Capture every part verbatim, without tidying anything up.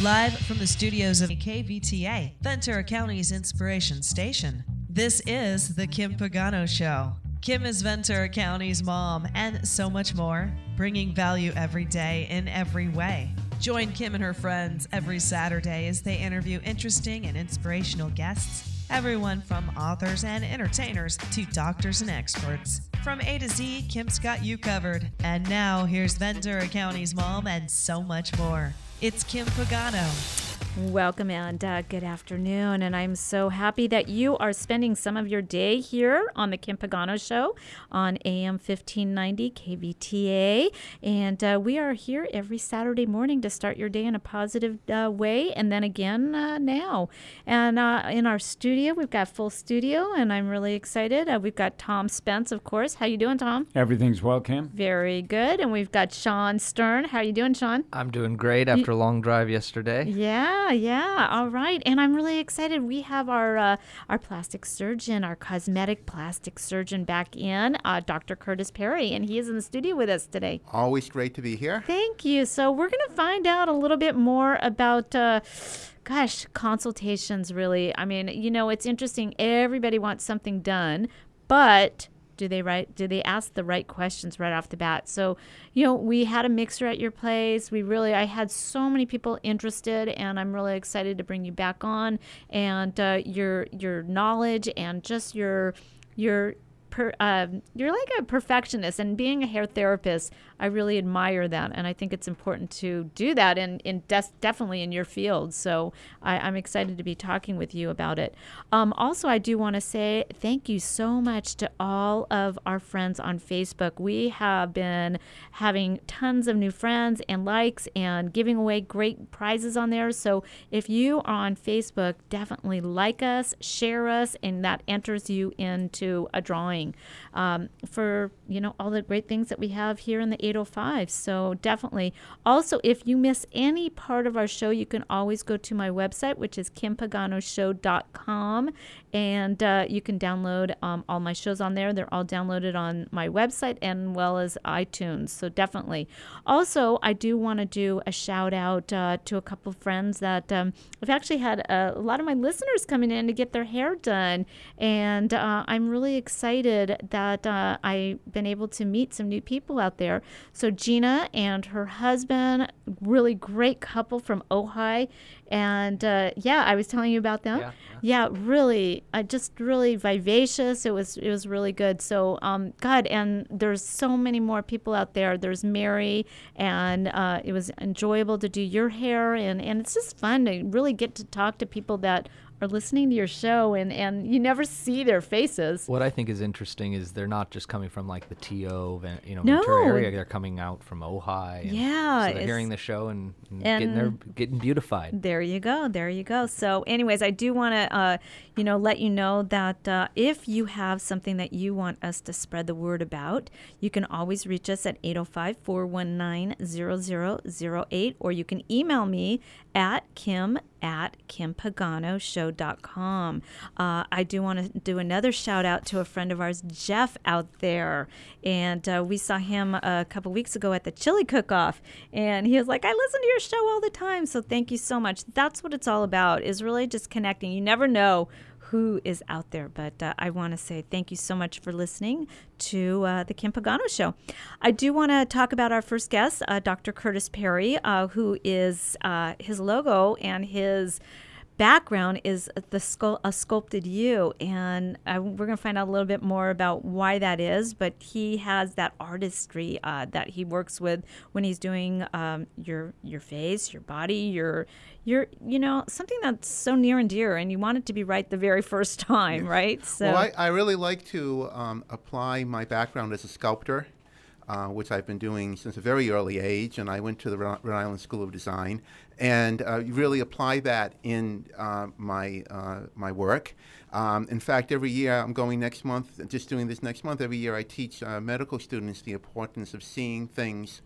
Live from the studios of K V T A, Ventura County's inspiration station. This is The Kim Pagano Show. Kim is Ventura County's mom and so much more, bringing value every day in every way. Join Kim and her friends every Saturday as they interview interesting and inspirational guests, everyone from authors and entertainers to doctors and experts. From A to Z, Kim's got you covered. And now, here's Ventura County's mom and so much more. It's Kim Pagano. Welcome and uh, good afternoon, and I'm so happy that you are spending some of your day here on the Kim Pagano Show on A M fifteen ninety K V T A, and uh, we are here every Saturday morning to start your day in a positive uh, way, and then again uh, now. And uh, in our studio, we've got full studio, and I'm really excited. Uh, we've got Tom Spence, of course. How you doing, Tom? Everything's well, Kim. Very good. And we've got Sean Stern. How you doing, Sean? I'm doing great after a long drive yesterday. Yeah. Yeah, all right. And I'm really excited. We have our uh, our plastic surgeon, our cosmetic plastic surgeon back in, uh, Doctor Curtis Perry, and he is in the studio with us today. Always great to be here. Thank you. So we're going to find out a little bit more about, uh, gosh, consultations, really. I mean, you know, it's interesting. Everybody wants something done, but... Do they right? Do they ask the right questions right off the bat? So, you know, we had a mixer at your place. We really, I had so many people interested, and I'm really excited to bring you back on. And uh, your your knowledge and just your your per, uh, you're like a perfectionist. And being a hair therapist, I really admire that, and I think it's important to do that in in des- definitely in your field. So I, I'm excited to be talking with you about it. Um, also, I do want to say thank you so much to all of our friends on Facebook. We have been having tons of new friends and likes and giving away great prizes on there. So if you are on Facebook, definitely like us, share us, and that enters you into a drawing um, for you know all the great things that we have here in the eight oh five. So definitely. Also, if you miss any part of our show, you can always go to my website, which is kim pagano show dot com, and uh, you can download um, all my shows on there. They're all downloaded on my website and well as iTunes. So definitely. Also, I do want to do a shout out uh, to a couple of friends that um, I've actually had a, a lot of my listeners coming in to get their hair done, and uh, I'm really excited that uh, I've been able to meet some new people out there. So Gina and her husband, really great couple from Ojai. And uh, yeah, I was telling you about them. Yeah, yeah. yeah really, uh, just really vivacious. It was it was really good. So um, God, and there's so many more people out there. There's Mary, and uh, it was enjoyable to do your hair, and, and it's just fun to really get to talk to people that are listening to your show, and, and you never see their faces. What I think is interesting is they're not just coming from like the T O, you know, no. Ventura area. They're coming out from Ojai. And yeah, so they're hearing the show and, and, and getting their getting beautified. There you go, there you go. So, anyways, I do want to, uh, you know, let you know that uh, if you have something that you want us to spread the word about, you can always reach us at eight oh five, four one nine, zero zero zero eight, or you can email me at kim at kim pagano show dot com. Uh, I do want to do another shout out to a friend of ours, Jeff, out there. And uh, we saw him a couple weeks ago at the Chili Cook-Off. And he was like, I listen to your show all the time. So thank you so much. That's what it's all about, is really just connecting. You never know who is out there. But uh, I want to say thank you so much for listening to uh, the Kim Pagano Show. I do want to talk about our first guest, uh, Doctor Curtis Perry, uh, who is uh, his logo and his background is the sculpt, a sculpted U, and uh, we're going to find out a little bit more about why that is, but he has that artistry uh, that he works with when he's doing um, your your face, your body, your your you know, something that's so near and dear, and you want it to be right the very first time, yes. right? So well, I, I really like to um, apply my background as a sculptor, Uh, which I've been doing since a very early age, and I went to the Rhode Island School of Design, and uh, really apply that in uh, my uh, my work. Um, in fact, every year I'm going next month, just doing this next month. Every year I teach uh, medical students the importance of seeing things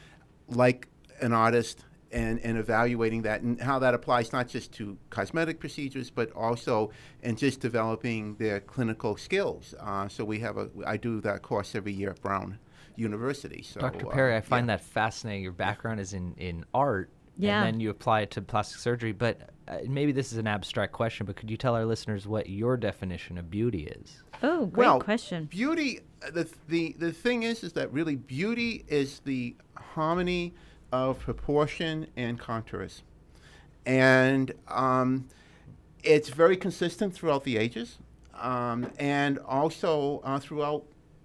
like an artist and, and evaluating that, and how that applies not just to cosmetic procedures, but also in just developing their clinical skills. Uh, so we have a I do that course every year at Brown University. So, Doctor Perry, uh, I find yeah. that fascinating. Your background is in, in art, Yeah. and then you apply it to plastic surgery. But uh, maybe this is an abstract question, but could you tell our listeners what your definition of beauty is? Oh, great Well, question. Beauty, uh, the, the, the thing is, is that really beauty is the harmony of proportion and contours. And um, it's very consistent throughout the ages, um, and also uh, throughout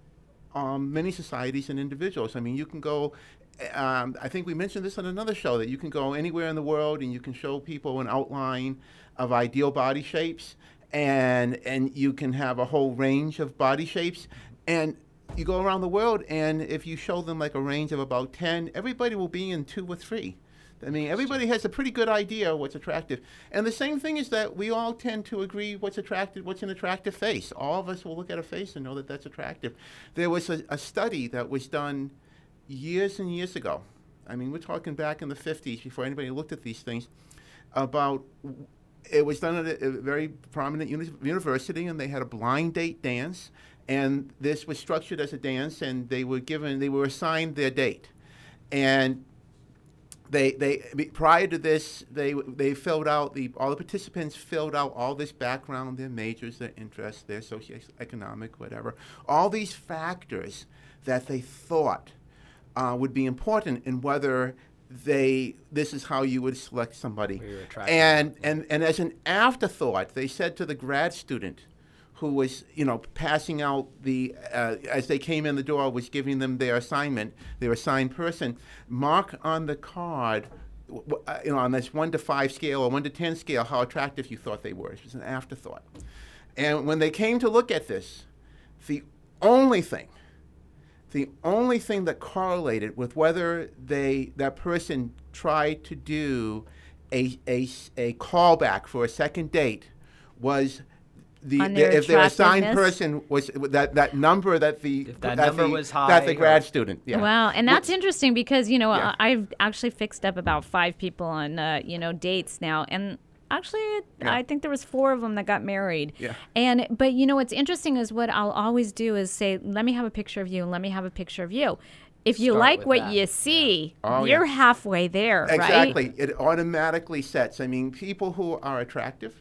um, many societies and individuals. I mean, you can go, um, I think we mentioned this on another show, that you can go anywhere in the world and you can show people an outline of ideal body shapes, and and you can have a whole range of body shapes. And you go around the world, and if you show them like a range of about ten, everybody will be in two or three. I mean, everybody has a pretty good idea of what's attractive. And the same thing is that we all tend to agree what's attractive, what's an attractive face. All of us will look at a face and know that that's attractive. There was a, a study that was done years and years ago. I mean, we're talking back in the fifties, before anybody looked at these things, about, it was done at a, a very prominent uni- university, and they had a blind date dance. And this was structured as a dance, and they were given, they were assigned their date. And They, they prior to this, they they filled out the all the participants filled out all this background, their majors, their interests, their socioeconomic, whatever, all these factors that they thought uh, would be important in whether they this is how you would select somebody. And and and as an afterthought, they said to the grad student who was, you know, passing out the, uh, as they came in the door, was giving them their assignment, their assigned person, mark on the card, w- w- uh, you know, on this one to five scale or one to ten scale, how attractive you thought they were. It was an afterthought. And when they came to look at this, the only thing, the only thing that correlated with whether they, that person tried to do a, a, a callback for a second date was The, the, if their assigned person was that, that number that the if that, that number the, was high, that the grad student. Yeah. Wow, and that's Well, interesting because you know yeah. I've actually fixed up about five people on uh, you know dates now, and actually Yeah. I think there was four of them that got married. Yeah. And but you know what's interesting is what I'll always do is say, let me have a picture of you, and let me have a picture of you. If you Start like with what that. you see, Oh, you're yeah. halfway there, right? Exactly. It automatically sets. I mean, people who are attractive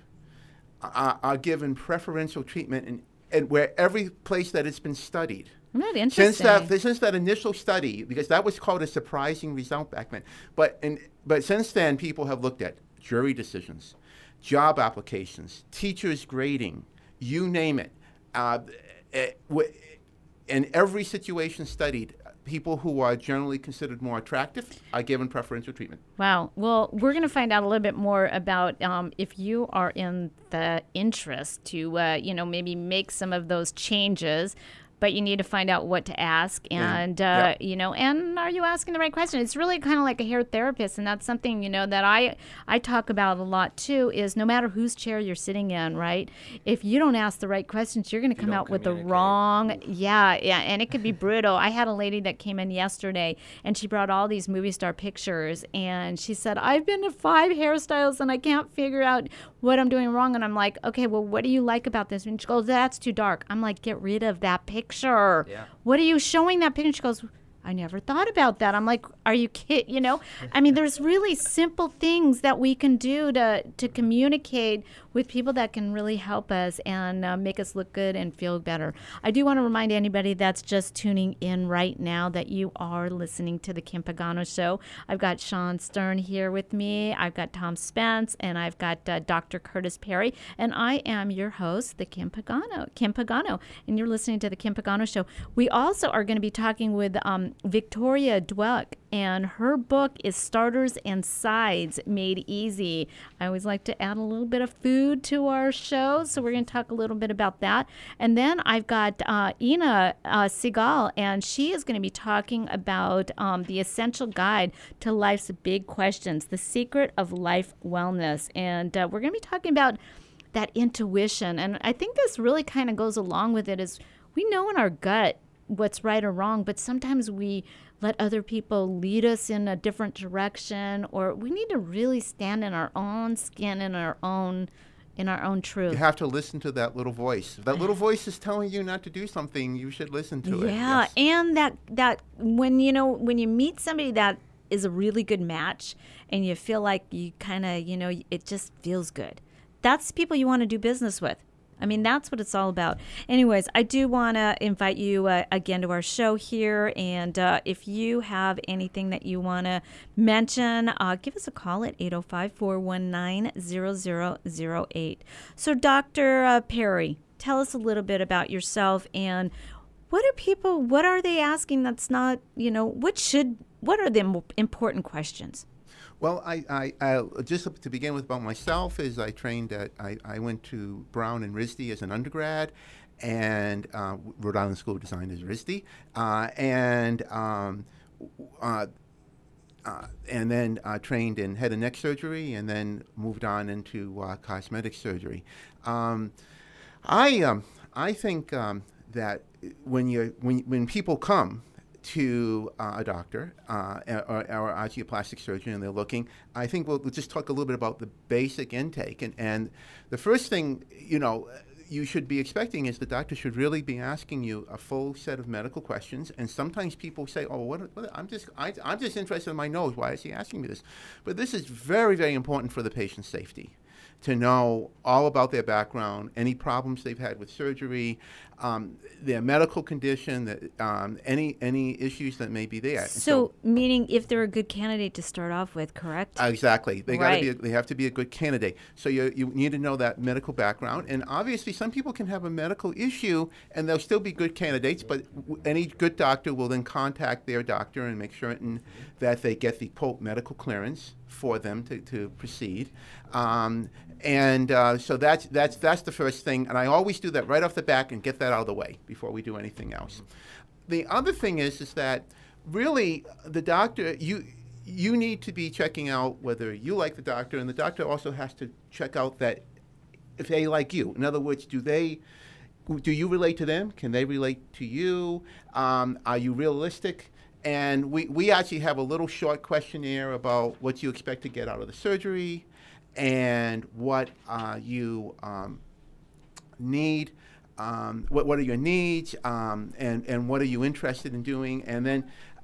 are, are given preferential treatment in, in where every place that it's been studied. Isn't that interesting? Since that, since that initial study, because that was called a surprising result back then. But in, but since then, people have looked at jury decisions, job applications, teachers' grading, you name it. Uh, eh, w- in every situation studied, people who are generally considered more attractive are given preferential treatment. Wow. Well, we're going to find out a little bit more about um, if you are in the interest to, uh, you know, maybe make some of those changes, but you need to find out what to ask and, Yeah. uh, Yep. you know, and are you asking the right question? It's really kind of like a hair therapist, and that's something, you know, that I, I talk about a lot too, is no matter whose chair you're sitting in, right? If you don't ask the right questions, you're going to come don't out with the communicate. wrong, yeah, yeah, and it could be brutal. I had a lady that came in yesterday, and she brought all these movie star pictures, and she said, I've been to five hairstyles, and I can't figure out what I'm doing wrong. And I'm like, okay, well, what do you like about this? And she goes, that's too dark. I'm like, get rid of that picture. Yeah. What are you showing that picture? She goes, I never thought about that. I'm like, are you kidding? You know, I mean, there's really simple things that we can do to, to communicate with people that can really help us and uh, make us look good and feel better. I do want to remind anybody that's just tuning in right now that you are listening to the Kim Pagano Show. I've got Sean Stern here with me. I've got Tom Spence, and I've got uh, Doctor Curtis Perry, and I am your host, the Kim Pagano, Kim Pagano, and you're listening to the Kim Pagano Show. We also are going to be talking with um, Victoria Dweck, and her book is Starters and Sides Made Easy. I always like to add a little bit of food to our show, so we're going to talk a little bit about that. And then I've got uh, Ina uh, Segal, and she is going to be talking about um, the essential guide to life's big questions, the secret of life wellness. And uh, we're going to be talking about that intuition. And I think this really kind of goes along with it, is we know in our gut what's right or wrong, but sometimes we let other people lead us in a different direction, or we need to really stand in our own skin, in our own in our own truth. You have to listen to that little voice. If that little voice is telling you not to do something, you should listen to it. Yeah, Yes. and that that when you know when you meet somebody that is a really good match and you feel like you kind of, you know, it just feels good. That's people you want to do business with. I mean, that's what it's all about. Anyways, I do want to invite you uh, again to our show here. And uh, if you have anything that you want to mention, uh, give us a call at eight oh five, four one nine, zero zero zero eight. So, Doctor Uh, Perry, tell us a little bit about yourself and what are people, what are they asking that's not, you know, what should, what are the im- important questions? Well, I, I, I just to begin with about myself is I trained at I, I went to Brown and R I S D as an undergrad, and uh, Rhode Island School of Design is R I S D, uh, and um, uh, uh, and then uh, trained in head and neck surgery, and then moved on into uh, cosmetic surgery. Um, I um, I think um, that when you when when people come to uh, a doctor uh, or, or actually a plastic surgeon and they're looking, I think we'll, we'll just talk a little bit about the basic intake. And, and the first thing, you know, you should be expecting is the doctor should really be asking you a full set of medical questions. And sometimes people say, oh, what, what I'm just I, I'm just interested in my nose. Why is he asking me this? But this is very, very important for the patient's safety, to know all about their background, any problems they've had with surgery, um, their medical condition, that, um, any any issues that may be there. So, so meaning if they're a good candidate to start off with, correct? Exactly. They Right. gotta be. A, they have to be a good candidate. So you you need to know that medical background, and obviously some people can have a medical issue and they'll still be good candidates. But w- any good doctor will then contact their doctor and make certain that they get the quote medical clearance for them to, to proceed. Um, and uh, so that's that's that's the first thing. And I always do that right off the bat and get that out of the way before we do anything else. The other thing is is that really the doctor you. You need to be checking out whether you like the doctor, and the doctor also has to check out that if they like you. In other words, do they, do you relate to them? Can they relate to you? Um, are you realistic? And we, we actually have a little short questionnaire about what you expect to get out of the surgery and what uh, you um, need. Um, what, what are your needs, um, and, and what are you interested in doing? And then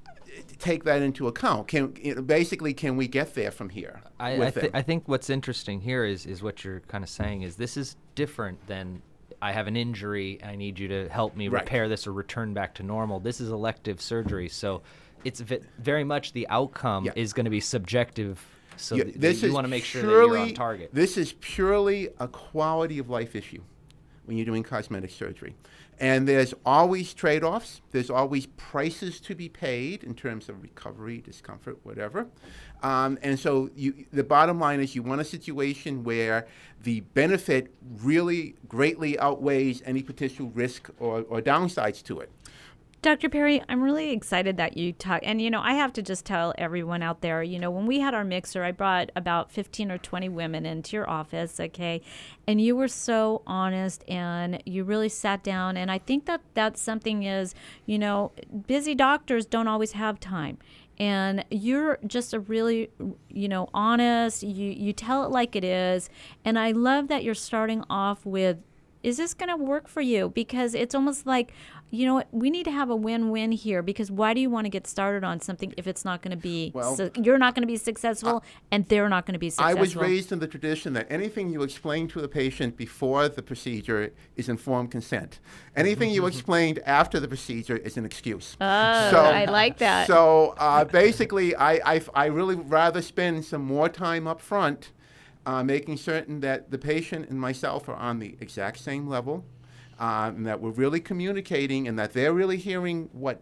take that into account. Can you know, basically, can we get there from here? I, with I, th- them? I think what's interesting here is is what you're kind of saying is this is different than I have an injury, I need you to help me Right. repair this or return back to normal. This is elective surgery, so it's v- very much the outcome Yeah. is going to be subjective. So Yeah, th- this you is want to make sure that you're on purely- target. This is purely a quality of life issue when you're doing cosmetic surgery. And there's always trade-offs. There's always prices to be paid in terms of recovery, discomfort, whatever. Um, and so you, the bottom line is you want a situation where the benefit really greatly outweighs any potential risk or, or downsides to it. Doctor Perry, I'm really excited that you talk. And, you know, I have to just tell everyone out there, you know, when we had our mixer, I brought about fifteen or twenty women into your office, okay? And you were so honest and you really sat down. And I think that that's something is, you know, busy doctors don't always have time. And you're just a really, you know, honest, you, you tell it like it is. And I love that you're starting off with, is this going to work for you? Because it's almost like, you know what, we need to have a win-win here, because why do you want to get started on something if it's not going to be, Well, su- you're not going to be successful and they're not going to be I successful. was raised in the tradition that anything you explain to the patient before the procedure is informed consent. Anything you explained after the procedure is an excuse. Oh, I like that. So uh, basically, I, I, I really rather spend some more time up front uh, making certain that the patient and myself are on the exact same level, uh, and that we're really communicating, and that they're really hearing what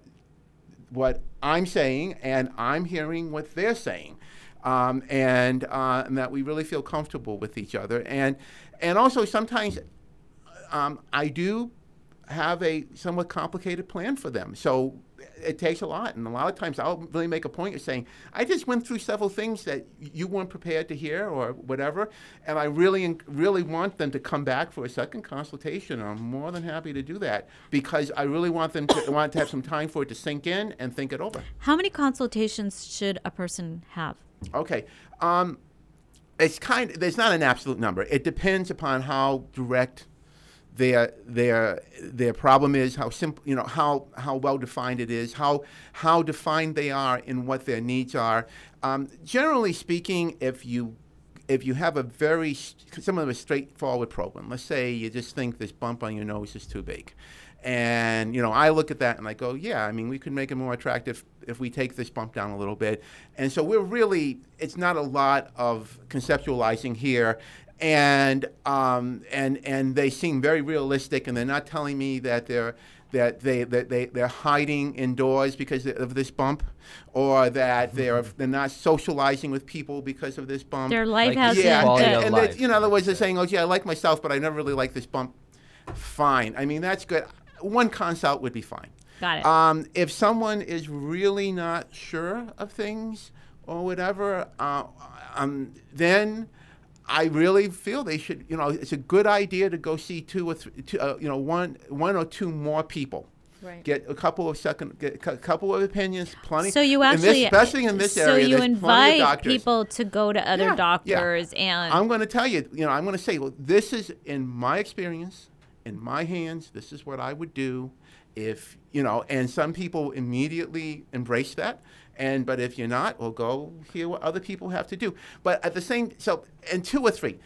what I'm saying, and I'm hearing what they're saying, um, and, uh, and that we really feel comfortable with each other. And and also sometimes um, I do have a somewhat complicated plan for them. So it takes a lot. And a lot of times I'll really make a point of saying, I just went through several things that you weren't prepared to hear or whatever, and I really, really want them to come back for a second consultation. I'm more than happy to do that because I really want them to want to have some time for it to sink in and think it over. How many consultations should a person have? Okay. Um, it's kind there's not an absolute number. It depends upon how direct their their their problem is, how simple, you know, how how well defined it is, how how defined they are in what their needs are. Um, generally speaking, if you if you have a very some of a straightforward problem, let's say you just think this bump on your nose is too big, and you know, I look at that and I go, yeah, I mean, we could make it more attractive if we take this bump down a little bit. And so we're really, it's not a lot of conceptualizing here. And um, and and they seem very realistic, and they're not telling me that they're that they that they they're hiding indoors because of this bump, or that they're they're not socializing with people because of this bump. Their life Like, hasn't. Yeah, quality and, of and life. they- you know, in other words, they're saying, "Oh, yeah, I like myself, but I never really like this bump." Fine. I mean, that's good. One consult would be fine. Got it. Um, if someone is really not sure of things or whatever, uh, um, then I really feel they should. You know, it's a good idea to go see two or three, two, uh, you know, one, one or two more people. Right. Get a couple of second, get a cou- couple of opinions, plenty. So you in actually, this, especially in this so area, you there's plenty of invite doctors. people to go to other Yeah, yeah. doctors, and I'm going to tell you, you know, I'm going to say, well, this is in my experience, in my hands, this is what I would do if, you know, and some people immediately embrace that. And, but if you're not, well, go hear what other people have to do. But at the same, so, and two or three,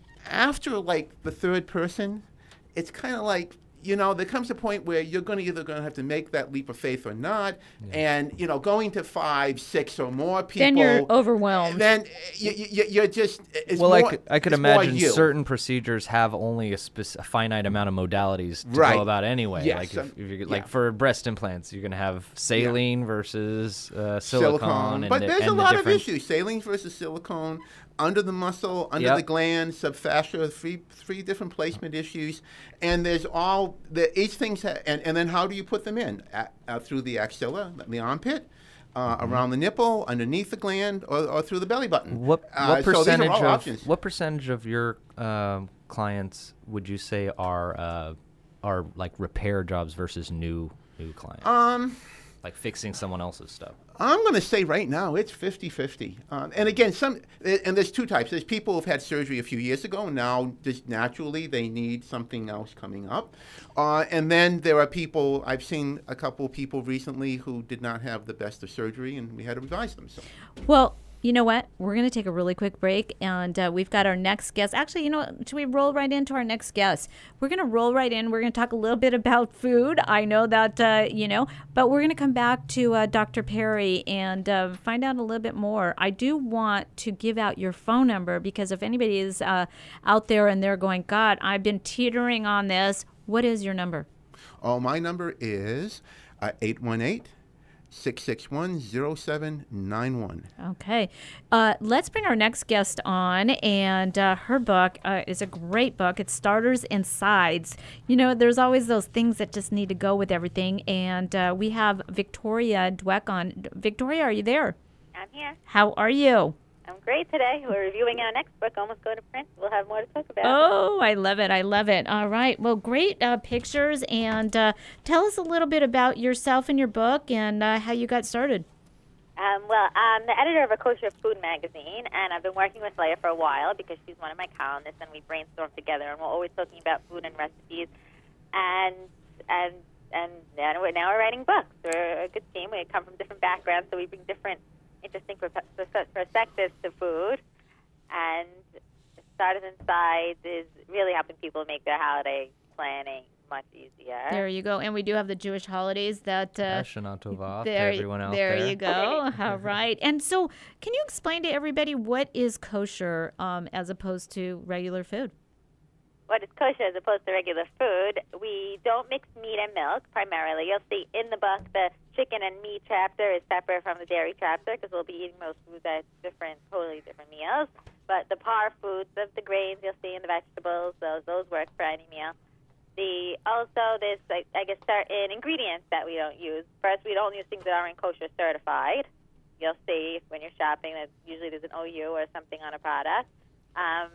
after like the third person, it's kind of like, you know, there comes a point where you're going to either going to have to make that leap of faith or not. And, you know, going to five, six or more people. then you're overwhelmed. Then you, you, you're just, it's Well, more, I could, I could it's more imagine you. certain procedures have only a, spec- a finite amount of modalities to Right. go about anyway. Yes, Like, um, if, if you're, yeah. like for breast implants, you're going to have saline versus uh, silicone. and But the, there's and a the lot of different- issues. Saline versus silicone, under the muscle, under Yep. the gland, subfascia, three three different placement issues. And there's all, the, each thing's, ha- and, and then how do you put them in? A uh, through the axilla, the armpit, uh, Mm-hmm. around the nipple, underneath the gland, or, or through the belly button. What Uh, what so these are percentage all of options. what percentage of your um, clients would you say are uh, are like repair jobs versus new new clients? Um, like fixing someone else's stuff. I'm going to say right now it's fifty-fifty. Um, and again, some and there's two types. There's people who've had surgery a few years ago, and now just naturally they need something else coming up. Uh, and then there are people, I've seen a couple people recently who did not have the best of surgery, and we had to revise them. So. Well, you know what? We're going to take a really quick break, and uh, we've got our next guest. Actually, you know what? Should we roll right into our next guest? We're going to roll right in. We're going to talk a little bit about food. I know that, uh, you know, but we're going to come back to uh, Doctor Perry and uh, find out a little bit more. I do want to give out your phone number, because if anybody is uh, out there and they're going, God, I've been teetering on this, what is your number? Oh, my number is uh, eight one eight, six six one, zero seven nine one. Okay. Uh, let's bring our next guest on. And uh, her book uh, is a great book. It's Starters and Sides. You know, there's always those things that just need to go with everything. And uh, we have Victoria Dweck on. Victoria, are you there? I'm here. How are you? I'm great today. We're reviewing our next book, Almost Go to Print. We'll have more to talk about. Oh, I love it. I love it. All right. Well, great uh, pictures. And uh, tell us a little bit about yourself and your book and uh, how you got started. Um, well, I'm the editor of a kosher food magazine, and I've been working with Leah for a while because she's one of my columnists, and we brainstorm together, and we're always talking about food and recipes. And and and now we're, now we're writing books. We're a good team. We come from different backgrounds, so we bring different interesting perspectives to food. And Starters and Sides is really helping people make their holiday planning much easier. There you go. And we do have the Jewish holidays that... Uh, Shana Tova to There, everyone out there there. you go. All right. And so, can you explain to everybody what is kosher um, as opposed to regular food? What is kosher as opposed to regular food? We don't mix meat and milk primarily. You'll see in the book the chicken and meat chapter is separate from the dairy chapter because we'll be eating those foods at different, totally different meals. But the par foods of the grains you'll see in the vegetables, those those work for any meal. The also there's I, I guess certain ingredients that we don't use. First, we don't use things that aren't kosher certified. You'll see when you're shopping that usually there's an O U or something on a product. Um,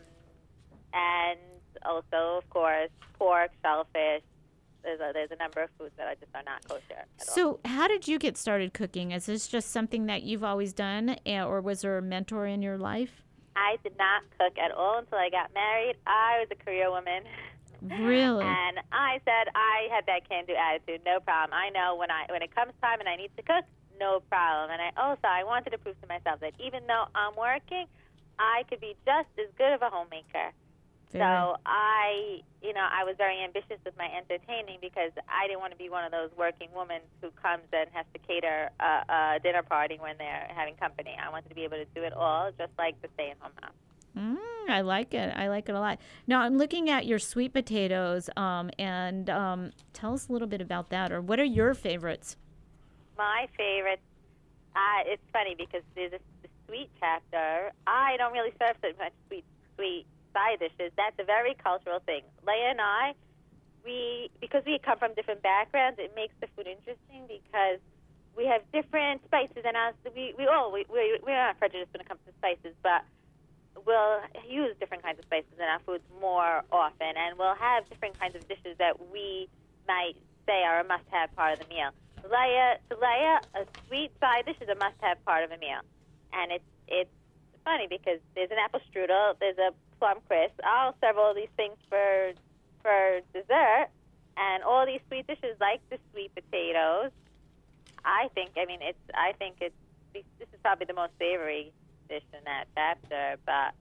and also, of course, pork, shellfish. There's a, there's a number of foods that are just are not kosher at all. So, how did you get started cooking? Is this just something that you've always done, eh, or was there a mentor in your life? I did not cook at all until I got married. I was a career woman. Really? And I said I had that can-do attitude, no problem. I know when I when it comes time and I need to cook, no problem. And I also I wanted to prove to myself that even though I'm working, I could be just as good of a homemaker. Very. So I, you know, I was very ambitious with my entertaining because I didn't want to be one of those working women who comes and has to cater a, a dinner party when they're having company. I wanted to be able to do it all, just like the stay-at-home mom. Mm, I like it. I like it a lot. Now I'm looking at your sweet potatoes, um, and um, tell us a little bit about that, or what are your favorites? My favorite, uh, it's funny because there's a the sweet chapter. I don't really serve so much sweet, sweet side dishes. That's a very cultural thing. Leah and I, we because we come from different backgrounds, it makes the food interesting because we have different spices, and us we we all we we we're not prejudiced when it comes to spices, but we'll use different kinds of spices in our foods more often, and we'll have different kinds of dishes that we might say are a must-have part of the meal. Leah, to Leah, a sweet side dish is a must-have part of a meal, and it's it's funny because there's an apple strudel, there's a plum crisp. I'll serve all these things for for dessert, and all these sweet dishes like the sweet potatoes. I think, I mean, it's. I think it's. This is probably the most savory dish in that chapter, but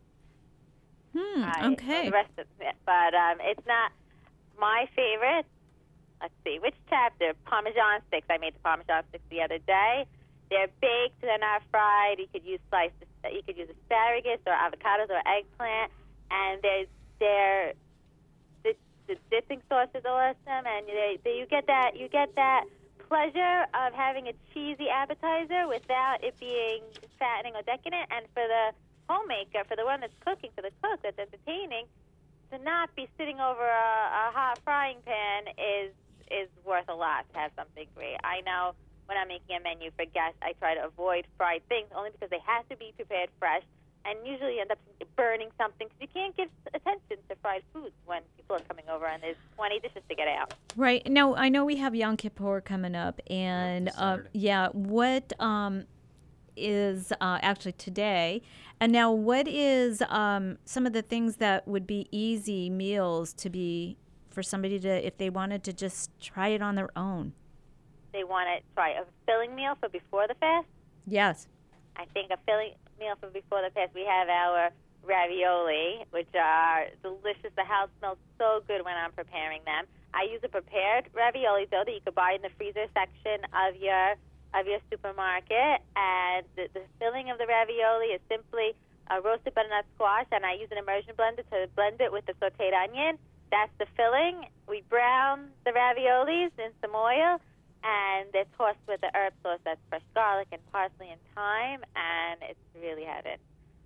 Hmm. I, Okay. the rest of it. But um, it's not my favorite. Let's see, which chapter? Parmesan sticks. I made the Parmesan sticks the other day. They're baked, they're not fried. You could use sliced, you could use asparagus or avocados or eggplant, and there's they're the, the dipping sauce is awesome, and they, they, you get that you get that pleasure of having a cheesy appetizer without it being fattening or decadent. And for the homemaker, for the one that's cooking, for the cook that's entertaining, to not be sitting over a, a hot frying pan is is worth a lot to have something great. I know when I'm making a menu for guests, I try to avoid fried things only because they have to be prepared fresh, and usually end up burning something because you can't give attention to fried foods when people are coming over and there's twenty dishes to get out. Right. Now, I know we have Yom Kippur coming up, and this uh, Saturday. yeah, what um, is uh, actually today? And now, what is um, some of the things that would be easy meals to be for somebody to, if they wanted to just try it on their own? They want to try a filling meal for before the fast. Yes. I think a filling meal for before the fast, we have our ravioli, which are delicious. The house smells so good when I'm preparing them. I use a prepared ravioli dough that you could buy in the freezer section of your of your supermarket, and the, the filling of the ravioli is simply a roasted butternut squash, and I use an immersion blender to blend it with the sautéed onion. That's the filling. We brown the raviolis in some oil, and they're tossed with the herb sauce. That's fresh garlic and parsley and thyme, and it's really heaven.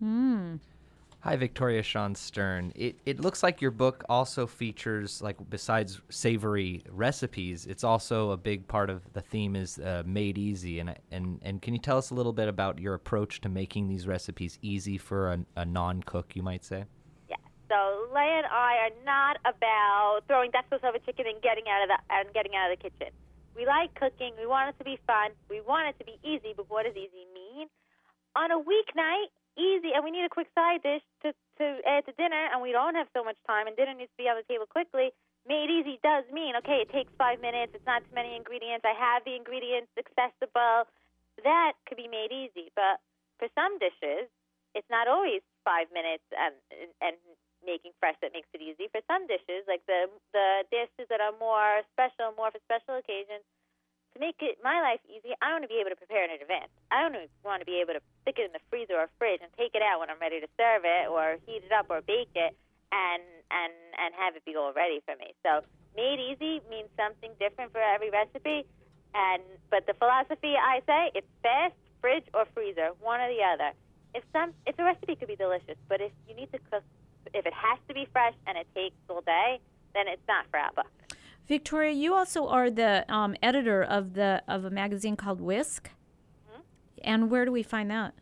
Mm. Hi, Victoria Sean Stern. It, it looks like your book also features, like, besides savory recipes, it's also a big part of the theme is uh, made easy. And, and and can you tell us a little bit about your approach to making these recipes easy for a, a non-cook, you might say? Yeah. So Leah and I are not about throwing duck sauce over chicken and getting out of the and getting out of the kitchen. We like cooking. We want it to be fun. We want it to be easy. But what does easy mean? On a weeknight, easy, and we need a quick side dish to, to add to dinner, and we don't have so much time, and dinner needs to be on the table quickly. Made easy does mean, okay, it takes five minutes, it's not too many ingredients, I have the ingredients accessible. That could be made easy, but for some dishes, it's not always five minutes and, and making fresh that makes it easy. For some dishes, like the, the dishes that are more special, more for special occasions, to make it my life easy, I want to be able to prepare it in advance. I don't want to be able to stick it in the freezer or fridge and take it out when I'm ready to serve it, or heat it up or bake it, and and and have it be all ready for me. So made easy means something different for every recipe, and but the philosophy I say it's fast, fridge or freezer, one or the other. If some if the recipe could be delicious, but if you need to cook, if it has to be fresh and it takes all day, then it's not for our book. Victoria, you also are the um, editor of the of a magazine called Whisk. Mm-hmm. And where do we find that?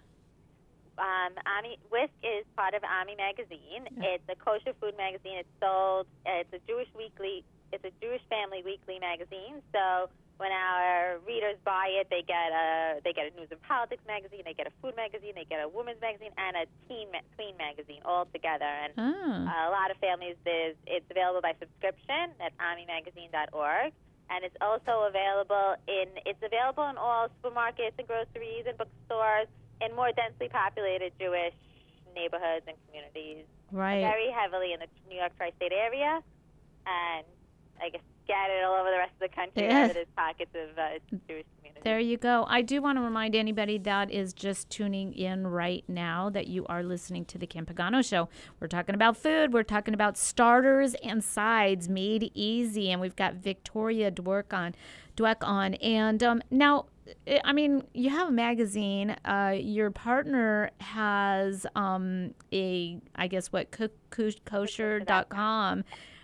Um, Ami, Whisk is part of Ami Magazine. Yeah. It's a kosher food magazine. It's sold. It's a Jewish weekly it's a Jewish family weekly magazine. So when our readers buy it, they get a they get a news and politics magazine, they get a food magazine, they get a women's magazine, and a teen ma- tween magazine all together. And Oh. uh, a lot of families, there's, it's available by subscription at ami magazine dot org, and it's also available in it's available in all supermarkets and groceries and bookstores in more densely populated Jewish neighborhoods and communities. Right. Very heavily in the New York tri-state area, and I guess scattered all over the rest of the country Yeah. where there's pockets of uh, Jewish communities. There you go. I do want to remind anybody that is just tuning in right now that you are listening to the Kim Pagano Show. We're talking about food. We're talking about starters and sides made easy, and we've got Victoria Dweck on. Dweck on, and um, now. I mean, you have a magazine. Uh, your partner has um, a, I guess, what, cook, kosher dot com.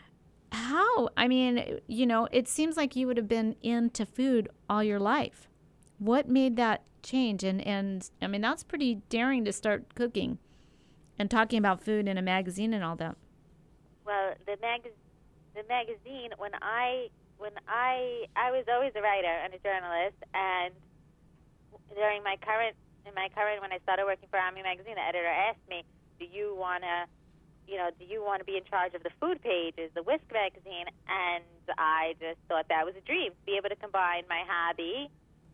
How? I mean, you know, it seems like you would have been into food all your life. What made that change? And, and I mean, that's pretty daring to start cooking and talking about food in a magazine and all that. Well, the mag- the magazine, when I when I I was always a writer and a journalist, and during my current in my current when I started working for Ami Magazine, the editor asked me, "Do you wanna, you know, do you want to be in charge of the food pages, the Whisk magazine?" And I just thought that was a dream, to be able to combine my hobby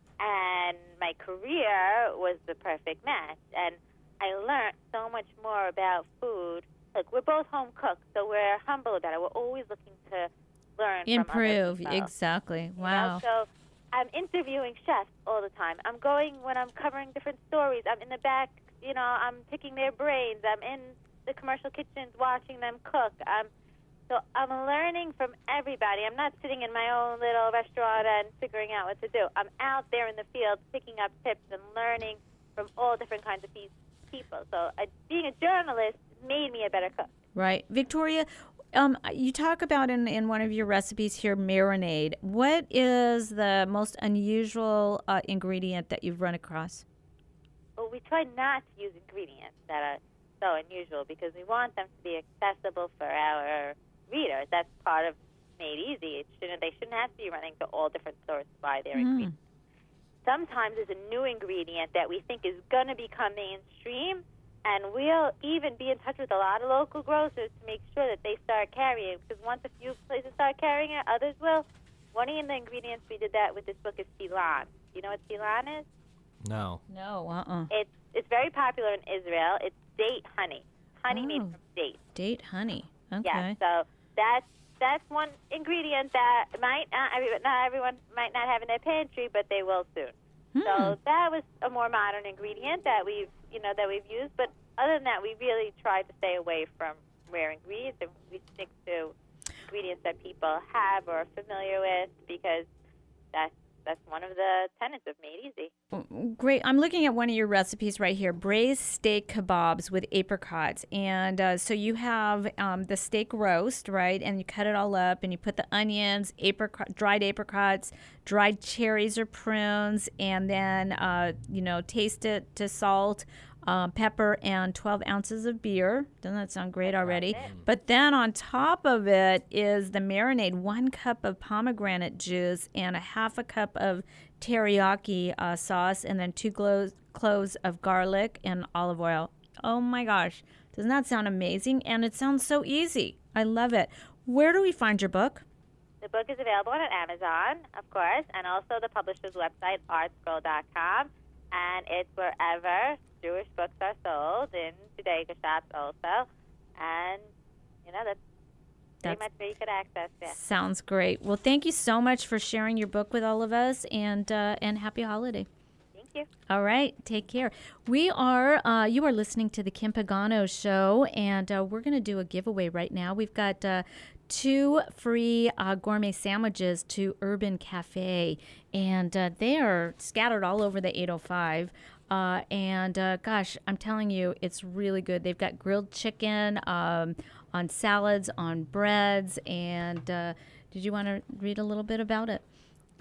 and my career was the perfect match. And I learned so much more about food. Look, we're both home cooks, so we're humble about it. We're always looking to learn from Improve. other people. Exactly. You know, Wow. so I'm interviewing chefs all the time. I'm going when I'm covering different stories. I'm in the back, you know, I'm picking their brains. I'm in the commercial kitchens watching them cook. I'm, so I'm learning from everybody. I'm not sitting in my own little restaurant and figuring out what to do. I'm out there in the field picking up tips and learning from all different kinds of pe- people. So uh, being a journalist made me a better cook. Right. Victoria, um, you talk about in, in one of your recipes here, marinade. What is the most unusual uh, ingredient that you've run across? Well, we try not to use ingredients that are so unusual because we want them to be accessible for our readers. That's part of Made Easy. It shouldn't, they shouldn't have to be running to all different stores to buy their Mm. ingredients. Sometimes there's a new ingredient that we think is going to become mainstream, and we'll even be in touch with a lot of local grocers to make sure that they start carrying it, because once a few places start carrying it, others will. One of the ingredients we did that with this book is filan. Do you know what filan is? No. No, uh-uh. It's it's very popular in Israel. It's date honey. Honey made Oh. from dates. Date honey. Okay. Yeah, so that's that's one ingredient that might not everyone, not everyone might not have in their pantry, but they will soon. Hmm. So that was a more modern ingredient that we've you know that we've used. But other than that, we really try to stay away from rare ingredients, and we stick to ingredients that people have or are familiar with, because that's that's one of the tenets of Made Easy. Great. I'm looking at one of your recipes right here, braised steak kebabs with apricots. And uh, so you have um, the steak roast, right? And you cut it all up and you put the onions, apricot, dried apricots, dried cherries or prunes, and then, uh, you know, taste it to salt, um, pepper, and twelve ounces of beer. Doesn't that sound great already? But then on top of it is the marinade, one cup of pomegranate juice and a half a cup of teriyaki uh, sauce, and then two cloves, cloves of garlic and olive oil. Oh my gosh. Doesn't that sound amazing? And it sounds so easy. I love it. Where do we find your book? The book is available on Amazon, of course, and also the publisher's website, art scroll dot com, and it's wherever Jewish books are sold, in bodega shops also, and, you know, that's pretty That's- much where you could access it. Sounds great. Well, thank you so much for sharing your book with all of us, and uh, and happy holiday. Thank you. All right, take care. We are, uh, you are listening to the Kim Pagano Show, and uh, we're going to do a giveaway right now. We've got uh, two free uh, gourmet sandwiches to Urban Cafe, and uh, they are scattered all over the eight oh five. Uh, and uh, gosh, I'm telling you, it's really good. They've got grilled chicken um, on salads, on breads, and uh, did you want to read a little bit about it?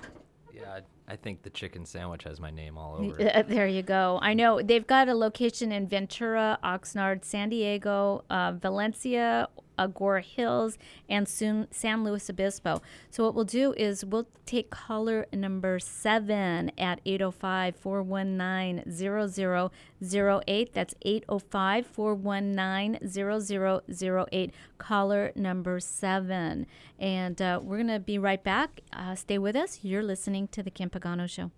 Yeah, I I think the chicken sandwich has my name all over it. Uh, There you go. I know they've got a location in Ventura, Oxnard, San Diego, uh, Valencia, Agoura Hills, and soon San Luis Obispo. So what we'll do is we'll take caller number seven at eight oh five, four one nine, zero zero zero eight. That's eight oh five, four one nine, zero zero zero eight. Caller number seven. And uh, we're going to be right back. Uh, stay with us. You're listening to The Kim Pagano Show.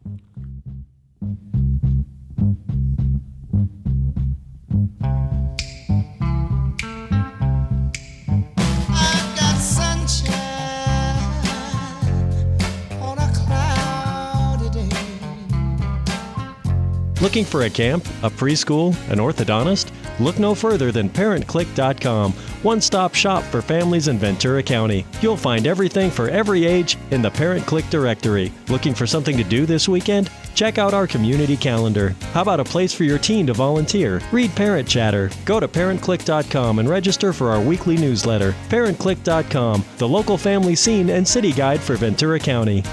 Looking for a camp, a preschool, an orthodontist? Look no further than parent click dot com, one-stop shop for families in Ventura County. You'll find everything for every age in the Parent Click directory. Looking for something to do this weekend? Check out our community calendar. How about a place for your teen to volunteer? Read Parent Chatter. Go to parent click dot com and register for our weekly newsletter. parent click dot com, the local family scene and city guide for Ventura County.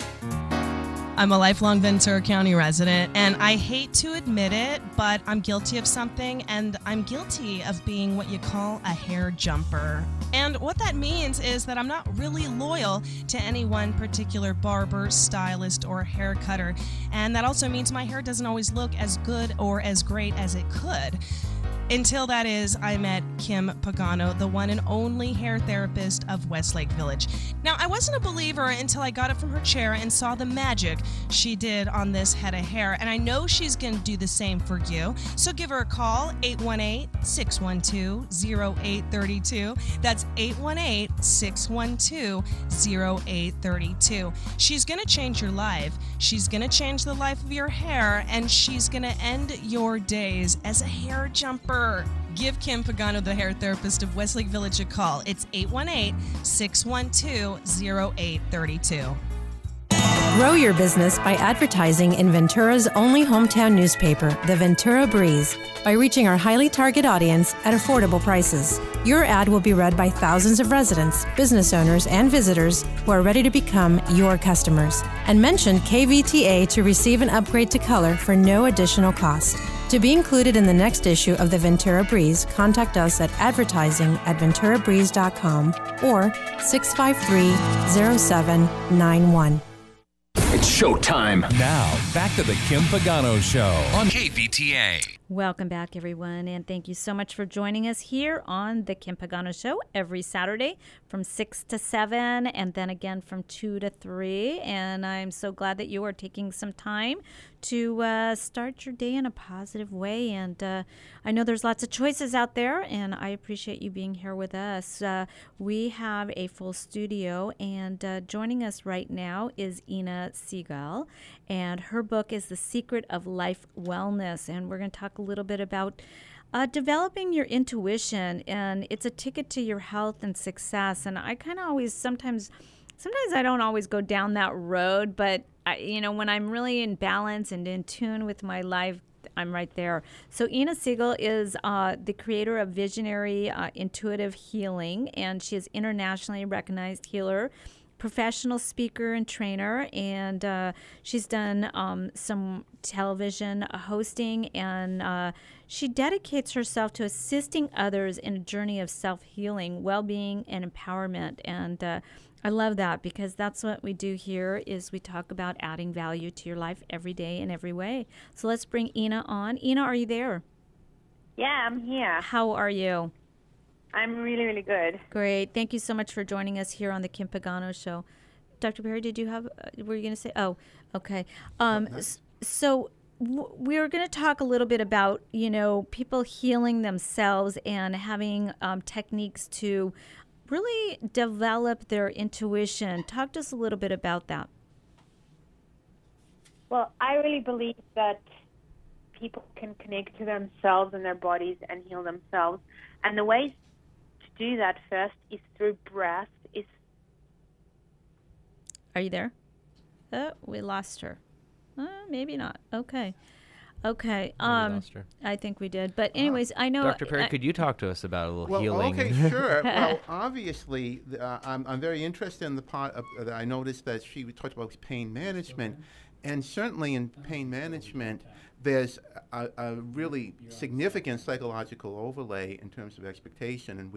I'm a lifelong Ventura County resident, and I hate to admit it, but I'm guilty of something, and I'm guilty of being what you call a hair jumper. And what that means is that I'm not really loyal to any one particular barber, stylist, or hair cutter. And that also means my hair doesn't always look as good or as great as it could. Until that is, I met Kim Pagano, the one and only hair therapist of Westlake Village. Now, I wasn't a believer until I got up from her chair and saw the magic she did on this head of hair, and I know she's going to do the same for you. So give her a call, eight one eight, six one two, zero eight three two. That's eight one eight, six one two, zero eight three two. She's going to change your life. She's going to change the life of your hair, and she's going to end your days as a hair jumper. Give Kim Pagano, the hair therapist of Westlake Village, a call. It's eight one eight, six one two, zero eight three two. Grow your business by advertising in Ventura's only hometown newspaper, the Ventura Breeze, by reaching our highly target audience at affordable prices. Your ad will be read by thousands of residents, business owners, and visitors who are ready to become your customers. And mention K V T A to receive an upgrade to color for no additional cost. To be included in the next issue of the Ventura Breeze, contact us at advertising at ventura breeze dot com or six five three, zero seven nine one. It's showtime. Now, back to the Kim Pagano Show on K V T A. Welcome back, everyone, and thank you so much for joining us here on the Kim Pagano Show every Saturday from six to seven and then again from two to three. And I'm so glad that you are taking some time to uh, start your day in a positive way. And uh, I know there's lots of choices out there, and I appreciate you being here with us. Uh, we have a full studio, and uh, joining us right now is Ina Segal, and her book is The Secret of Life Wellness. And we're going to talk a little bit about uh, developing your intuition, and it's a ticket to your health and success. And I kind of always sometimes sometimes I don't always go down that road, but I, you know, when I'm really in balance and in tune with my life, I'm right there. So Ina Segal is uh, the creator of Visionary uh, Intuitive Healing, and she is internationally recognized healer, professional speaker and trainer, and uh, she's done um, some television hosting, and uh, she dedicates herself to assisting others in a journey of self-healing, well-being, and empowerment. And uh, I love that, because that's what we do here is we talk about adding value to your life every day in every way. So let's bring Ina on. Ina, are you there? Yeah, I'm here. How are you? I'm really, really good. Great. Thank you so much for joining us here on the Kim Pagano Show. Doctor Perry, did you have, uh, were you going to say, oh, okay. Um, okay. So w- we're going to talk a little bit about, you know, people healing themselves and having um, techniques to really develop their intuition. Talk to us a little bit about that. Well, I really believe that people can connect to themselves and their bodies and heal themselves. And the ways to do that first is through breath. Is Are you there? Oh, we lost her. Uh, maybe not. Okay. Okay. Um, lost her. I think we did. But anyways, I know. Doctor Perry, I, could you talk to us about a little well, healing? Okay, sure. Well, obviously, uh, I'm, I'm very interested in the part of, uh, that I noticed that she talked about pain management. And certainly in pain management, there's a, a really significant psychological overlay in terms of expectation. And we,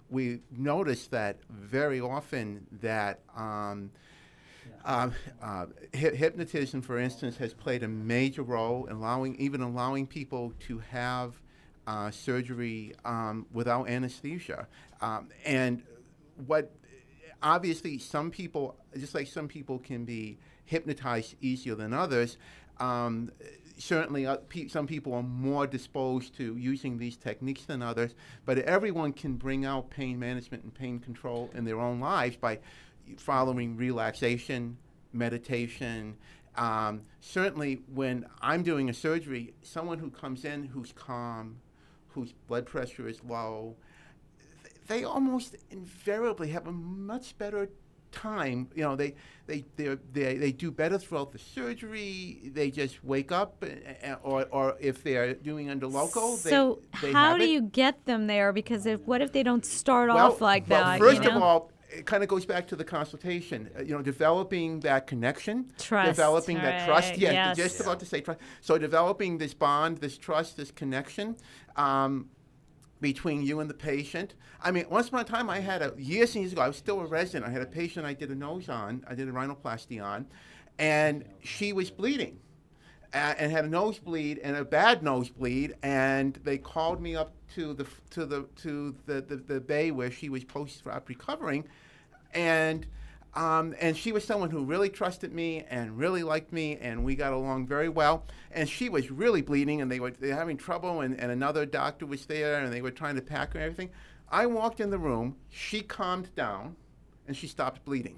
we noticed that very often that um, uh, uh, hy- hypnotism, for instance, has played a major role in allowing, even allowing people to have uh, surgery um, without anesthesia. Um, and what, obviously, some people, just like some people can be hypnotized easier than others, um, certainly uh, pe- some people are more disposed to using these techniques than others, but everyone can bring out pain management and pain control in their own lives by following relaxation, meditation. Um, certainly when I'm doing a surgery, someone who comes in who's calm, whose blood pressure is low, th- they almost invariably have a much better time. You know, they they they they they do better throughout the surgery. They just wake up, uh, or or if they're doing under local, so they, they how have do it. you get them there? Because if what if they don't start well, off like well, that? First you know? of all, it kind of goes back to the consultation. Uh, you know, developing that connection, trust, developing that right, trust. Yeah, yes. just Yeah. about to say trust. So developing this bond, this trust, this connection. Um, between you and the patient. I mean, once upon a time, I had a, years and years ago, I was still a resident. I had a patient I did a nose on, I did a rhinoplasty on, and she was bleeding uh, and had a nosebleed and a bad nosebleed, and they called me up to the to the to the, the, the bay where she was post-op recovering, and Um, and she was someone who really trusted me and really liked me, and we got along very well. And she was really bleeding, and they were, they were having trouble, and, and another doctor was there, and they were trying to pack her and everything. I walked in the room, she calmed down, and she stopped bleeding.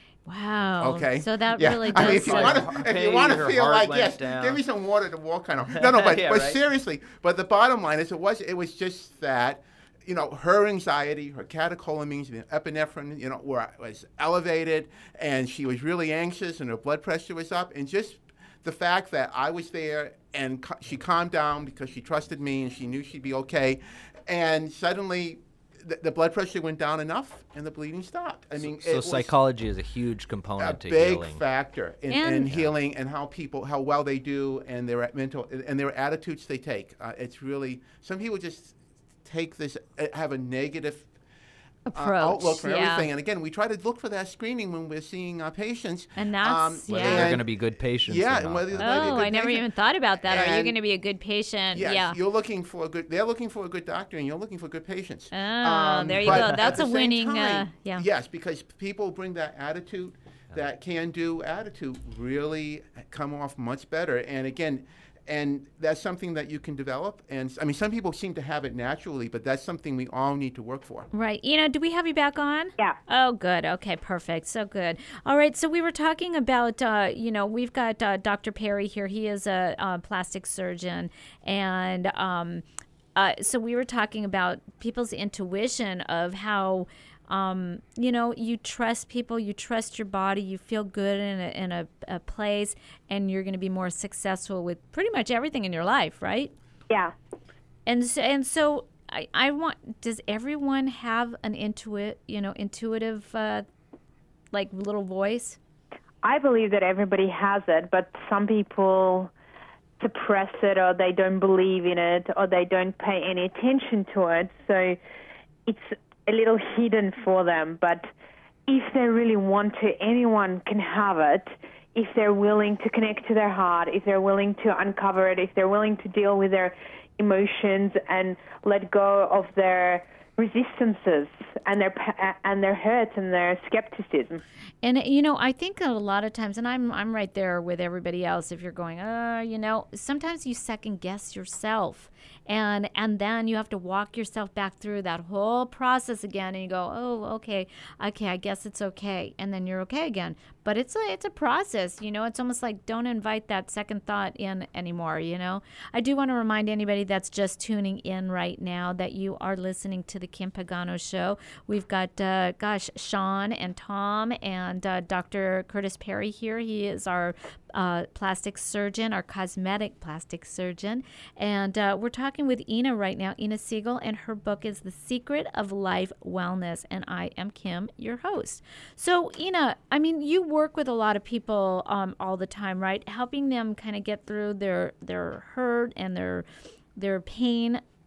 Wow. Okay. So that yeah. really does. I mean, if you uh, want to, if you Pain, want her to feel heart like went yes, down. give me some water to walk on. No, no, but, Yeah, but right? seriously, but the bottom line is, it was it was just that, you know, her anxiety, her catecholamines, the epinephrine, you know, were was elevated, and she was really anxious, and her blood pressure was up, and just the fact that I was there, and ca- she calmed down because she trusted me, and she knew she'd be okay, and suddenly the, the blood pressure went down enough, and the bleeding stopped. I mean, So it was psychology is a huge a component to big healing. factor in, And- in healing, and how people, how well they do, and their mental, and their attitudes they take. Uh, it's really, some people just take this, uh, have a negative uh, Approach, outlook for yeah. everything. And again, we try to look for that screening when we're seeing our patients. And that's- Whether yeah. they're going to be good patients. Yeah, or and not. whether they're gonna be a Oh, good I never patient. even thought about that. Are you And- going to be a good patient? Yes, yeah. you're looking for a good. They're looking for a good doctor, and you're looking for good patients. Oh, there you but go. at That's the a same winning, uh, time, yeah. Yes, because people bring that attitude, that can-do attitude, really come off much better. And again, and that's something that you can develop. And I mean, some people seem to have it naturally, but that's something we all need to work for. Right. Ina, do we have you back on? Yeah. Oh, good. Okay, perfect. So good. All right. So we were talking about, uh, you know, we've got uh, Doctor Perry here. He is a, uh plastic surgeon. And um, uh, so we were talking about people's intuition of how, um, you know, you trust people, you trust your body, you feel good in a, in a, a place, and you're going to be more successful with pretty much everything in your life, right? Yeah. And so, and so I, I want, does everyone have an intuit, you know, intuitive, uh, like little voice? I believe that everybody has it, but some people suppress it, or they don't believe in it, or they don't pay any attention to it. So it's a little hidden for them. But if they really want to, anyone can have it. If they're willing to connect to their heart, if they're willing to uncover it, if they're willing to deal with their emotions and let go of their resistances and their pa- and their hurts and their skepticism. And you know, I think a lot of times, and I'm I'm right there with everybody else. If you're going, uh, you know, sometimes you second guess yourself, and and then you have to walk yourself back through that whole process again, and you go, oh, okay, okay, I guess it's okay, and then you're okay again. But it's a it's a process, you know. It's almost like don't invite that second thought in anymore, you know. I do want to remind anybody that's just tuning in right now that you are listening to the Kim Pagano Show. We've got, uh, gosh, Sean and Tom and uh, Doctor Curtis Perry here. He is our uh, plastic surgeon, our cosmetic plastic surgeon. And uh, we're talking with Ina right now, Ina Siegel, and her book is The Secret of Life Wellness. And I am Kim, your host. So, Ina, I mean, you work with a lot of people um, all the time, right? Helping them kind of get through their, their hurt and their, their pain.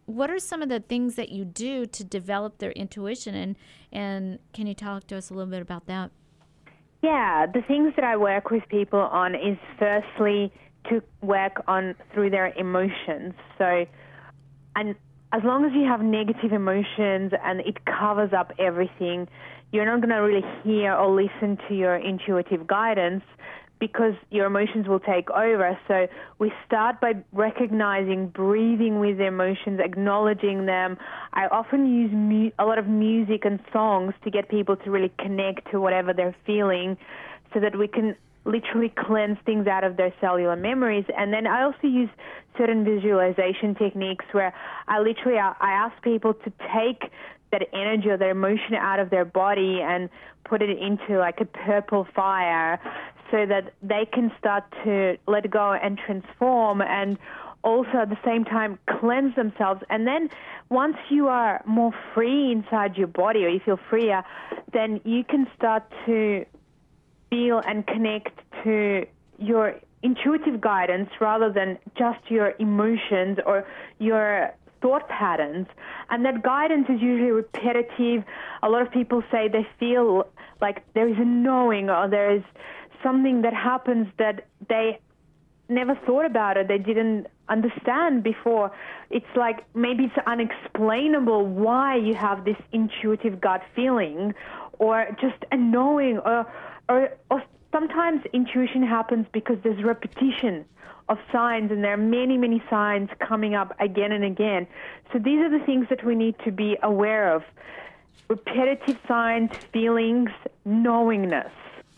what are some of the things that you do to develop their intuition? And, and can you talk to us a little bit about that? Yeah, the things that I work with people on is firstly to work on through their emotions. So, and as long as you have negative emotions and it covers up everything, you're not going to really hear or listen to your intuitive guidance because your emotions will take over. So we start by recognizing, breathing with the emotions, acknowledging them. I often use mu- a lot of music and songs to get people to really connect to whatever they're feeling so that we can literally cleanse things out of their cellular memories. And then I also use certain visualization techniques where I literally, I ask people to take that energy or their emotion out of their body and put it into like a purple fire so that they can start to let go and transform and also at the same time cleanse themselves. And then once you are more free inside your body or you feel freer, then you can start to feel and connect to your intuitive guidance rather than just your emotions or your thought patterns. And that guidance is usually repetitive. A lot of people say they feel like there is a knowing or there is something that happens that they never thought about it, they didn't understand before. It's like maybe it's unexplainable why you have this intuitive gut feeling or just a knowing or or, or sometimes intuition happens because there's repetition of signs and there are many, many signs coming up again and again. So these are the things that we need to be aware of. Repetitive signs, feelings, knowingness.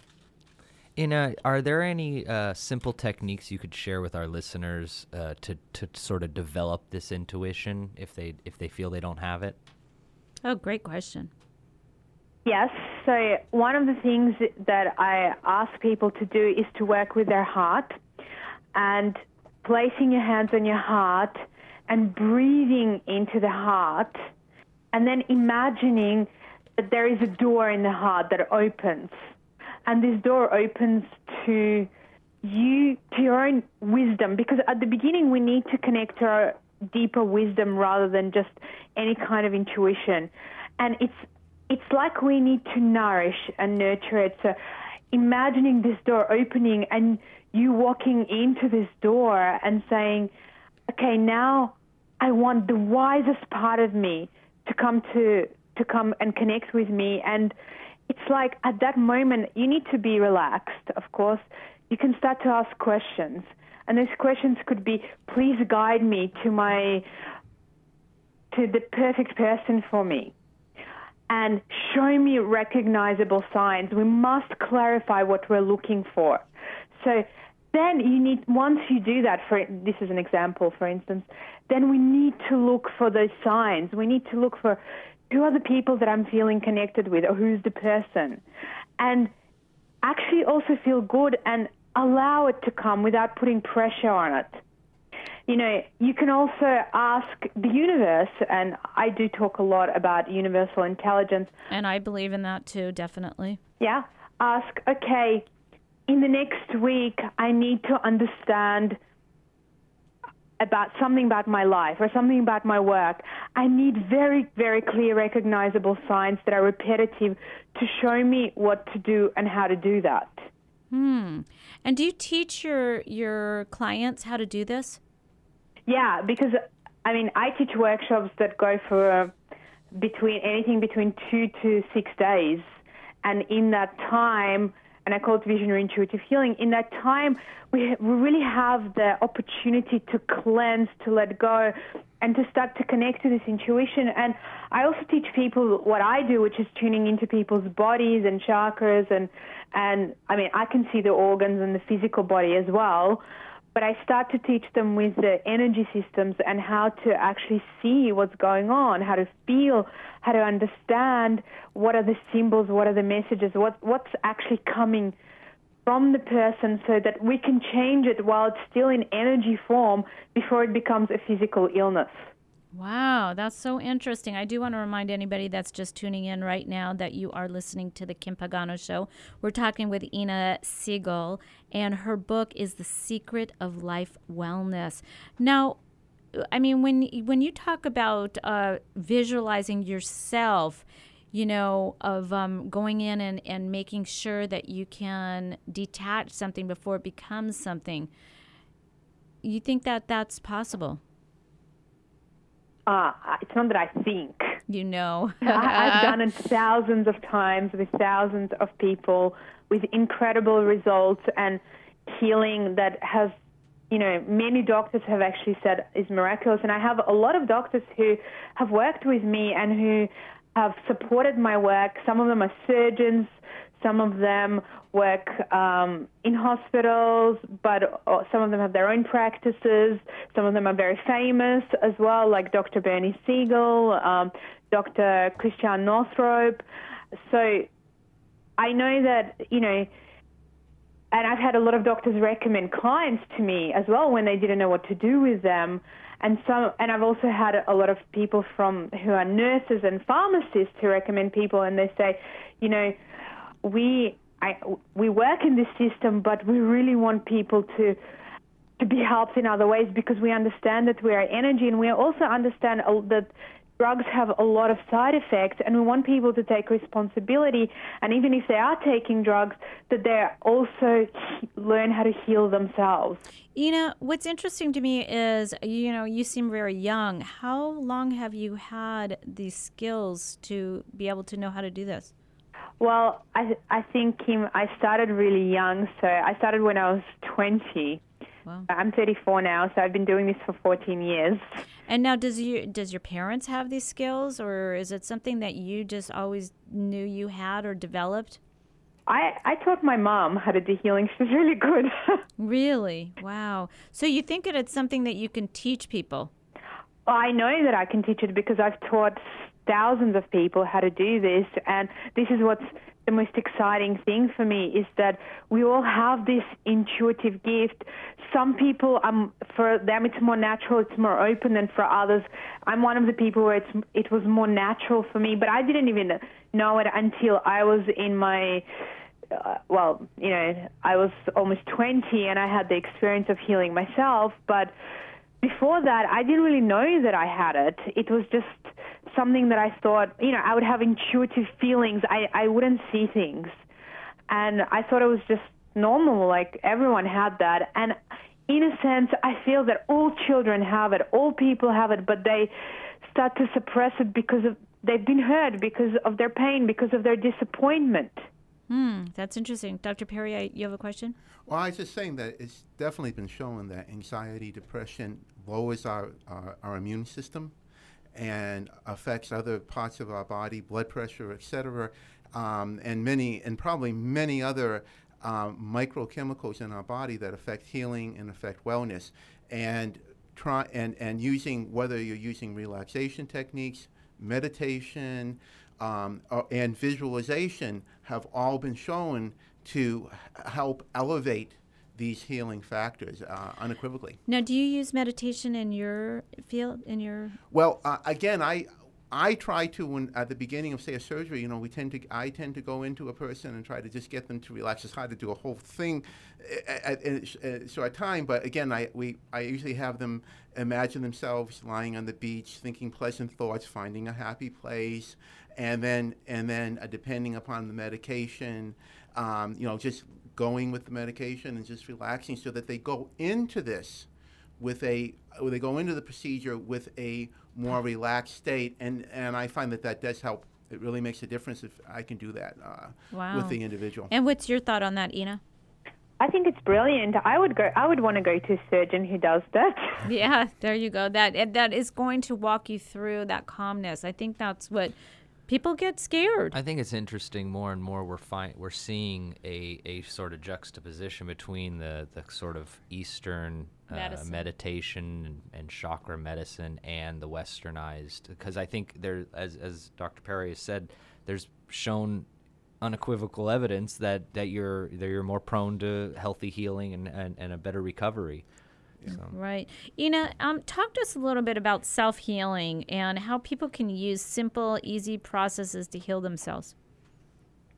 Ina, are there any uh, simple techniques you could share with our listeners uh, to to sort of develop this intuition if they if they feel they don't have it? Oh, great question. Yes. So one of the things that I ask people to do is to work with their heart and placing your hands on your heart and breathing into the heart and then imagining that there is a door in the heart that opens. And this door opens to you, to your own wisdom, because at the beginning we need to connect to our deeper wisdom rather than just any kind of intuition. And it's it's like we need to nourish and nurture it. So imagining this door opening and you walking into this door and saying, okay, now I want the wisest part of me to come to to come and connect with me. And it's like at that moment, you need to be relaxed, of course. You can start to ask questions. And those questions could be, please guide me to my, to the perfect person for me. And show me recognizable signs. We must clarify what we're looking for. So then you need, once you do that, for this is an example, for instance, then we need to look for those signs. We need to look for who are the people that I'm feeling connected with or who's the person. And actually also feel good and allow it to come without putting pressure on it. You know, you can also ask the universe, and I do talk a lot about universal intelligence. And I believe in that too, definitely. Yeah. Ask, okay, in the next week, I need to understand about something about my life or something about my work. I need very, very clear, recognizable signs that are repetitive to show me what to do and how to do that. Hmm. And do you teach your your clients how to do this? Yeah, because, I mean, I teach workshops that go for uh, between anything between two to six days. And in that time, and I call it visionary intuitive healing, in that time, we, we really have the opportunity to cleanse, to let go, and to start to connect to this intuition. And I also teach people what I do, which is tuning into people's bodies and chakras. And, and I mean, I can see the organs and the physical body as well. But I start to teach them with the energy systems and how to actually see what's going on, how to feel, how to understand what are the symbols, what are the messages, what what's actually coming from the person so that we can change it while it's still in energy form before it becomes a physical illness. Wow, that's so interesting. I do want to remind anybody that's just tuning in right now that you are listening to The Kim Pagano Show. We're talking with Ina Siegel, and her book is The Secret of Life Wellness. Now, I mean, when when you talk about uh, visualizing yourself, you know, of um, going in and, and making sure that you can detach something before it becomes something, you think that that's possible? Uh, it's not that I think. You know. I, I've done it thousands of times with thousands of people with incredible results and healing that has, you know, many doctors have actually said is miraculous. And I have a lot of doctors who have worked with me and who have supported my work. Some of them are surgeons. Some of them work um, in hospitals, but uh, some of them have their own practices. Some of them are very famous as well, like Doctor Bernie Siegel, um, Doctor Christian Northrope. So I know that, you know, and I've had a lot of doctors recommend clients to me as well when they didn't know what to do with them. And some, and I've also had a lot of people from who are nurses and pharmacists who recommend people, and they say, you know, we I, we work in this system, but we really want people to to be helped in other ways because we understand that we are energy, and we also understand that drugs have a lot of side effects, and we want people to take responsibility. And even if they are taking drugs, that they also learn how to heal themselves. Ina, what's interesting to me is, you know, you seem very young. How long have you had these skills to be able to know how to do this? Well, I I think, Kim, I started really young. So I started when I was twenty. Wow. I'm thirty-four now, so I've been doing this for fourteen years. And now, does you does your parents have these skills, or is it something that you just always knew you had or developed? I, I taught my mom how to do healing. She's really good. Really? Wow. So you think that it's something that you can teach people? Well, I know that I can teach it because I've taught thousands of people how to do this, and this is what's the most exciting thing for me, is that we all have this intuitive gift. Some people, um, for them it's more natural, it's more open than for others. I'm one of the people where it's, it was more natural for me, but I didn't even know it until I was in my, uh, well, you know, I was almost twenty and I had the experience of healing myself, but before that, I didn't really know that I had it. It was just something that I thought, you know, I would have intuitive feelings. I, I wouldn't see things. And I thought it was just normal, like everyone had that. And in a sense, I feel that all children have it, all people have it, but they start to suppress it because of they've been hurt, because of their pain, because of their disappointment. Hmm, that's interesting. Doctor Perry, I, you have a question? Well, I was just saying that it's definitely been shown that anxiety, depression lowers our, our, our immune system and affects other parts of our body, blood pressure, et cetera, um, and many, and probably many other um, microchemicals in our body that affect healing and affect wellness. And try and, and using, whether you're using relaxation techniques, meditation, um, uh, and visualization have all been shown to help elevate these healing factors uh, unequivocally. Now, do you use meditation in your field, in your... Well, uh, again, I I try to, when at the beginning of, say, a surgery, you know, we tend to, I tend to go into a person and try to just get them to relax. It's hard to do a whole thing at, at a short time, but again, I we I usually have them imagine themselves lying on the beach, thinking pleasant thoughts, finding a happy place, and then and then uh, depending upon the medication, um, you know, just going with the medication and just relaxing, so that they go into this with a, or they go into the procedure with a more relaxed state, and, and I find that that does help. It really makes a difference if I can do that uh, wow. with the individual. And what's your thought on that, Ina? I think it's brilliant. I would go. I would want to go to a surgeon who does that. Yeah, there you go. That that is going to walk you through that calmness. I think that's what people get scared. I think it's interesting. More and more, we're fi- we're seeing a, a sort of juxtaposition between the, the sort of Eastern uh, meditation and, and chakra medicine and the Westernized. Because I think there, as as Doctor Perry has said, there's shown unequivocal evidence that, that you're that you're more prone to healthy healing and, and, and a better recovery. Yeah. So. Right. Ina, um, talk to us a little bit about self-healing and how people can use simple, easy processes to heal themselves.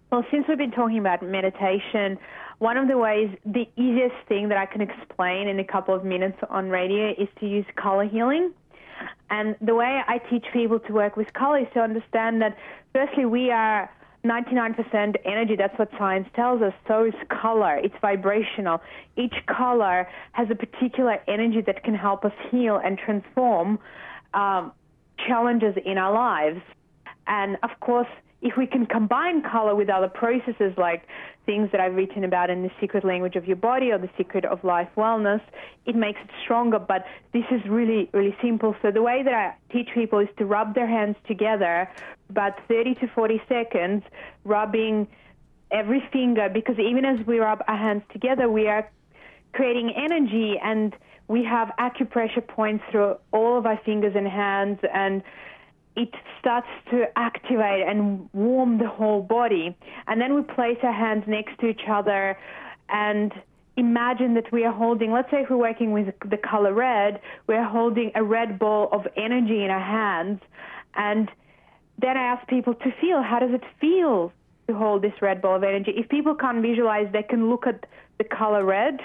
Well, since we've been talking about meditation, one of the ways, the easiest thing that I can explain in a couple of minutes on radio is to use color healing. And the way I teach people to work with color is to understand that, firstly, we are ninety-nine percent energy. That's what science tells us. So is color. It's vibrational. Each color has a particular energy that can help us heal and transform um, challenges in our lives. And, of course, if we can combine color with other processes like things that I've written about in The Secret Language of Your Body or The Secret of Life Wellness, it makes it stronger. But this is really, really simple. So the way that I teach people is to rub their hands together about thirty to forty seconds, rubbing every finger, because even as we rub our hands together, we are creating energy, and we have acupressure points through all of our fingers and hands, and it starts to activate and warm the whole body. And then we place our hands next to each other and imagine that we are holding, let's say if we're working with the color red, we're holding a red ball of energy in our hands. And then I ask people to feel, how does it feel to hold this red ball of energy? If people can't visualize, they can look at the color red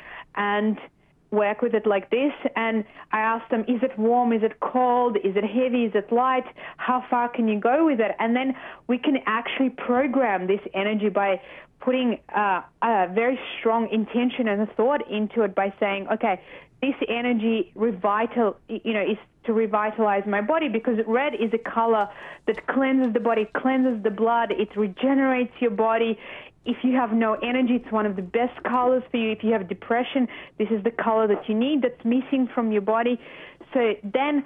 and work with it like this, and I ask them, is it warm, is it cold, is it heavy, is it light, how far can you go with it? And then we can actually program this energy by putting uh, a very strong intention and a thought into it by saying, okay, this energy revital, you know, is to revitalize my body, because red is a color that cleanses the body, cleanses the blood, it regenerates your body. If you have no energy, it's one of the best colors for you. If you have depression, this is the color that you need that's missing from your body. So then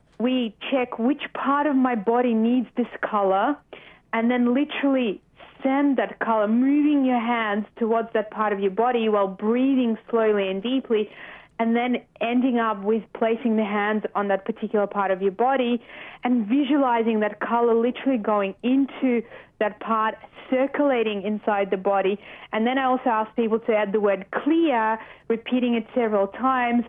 we check which part of my body needs this color, and then literally send that color, moving your hands towards that part of your body while breathing slowly and deeply, and then ending up with placing the hands on that particular part of your body and visualizing that color literally going into that part, circulating inside the body. And then I also ask people to add the word clear, repeating it several times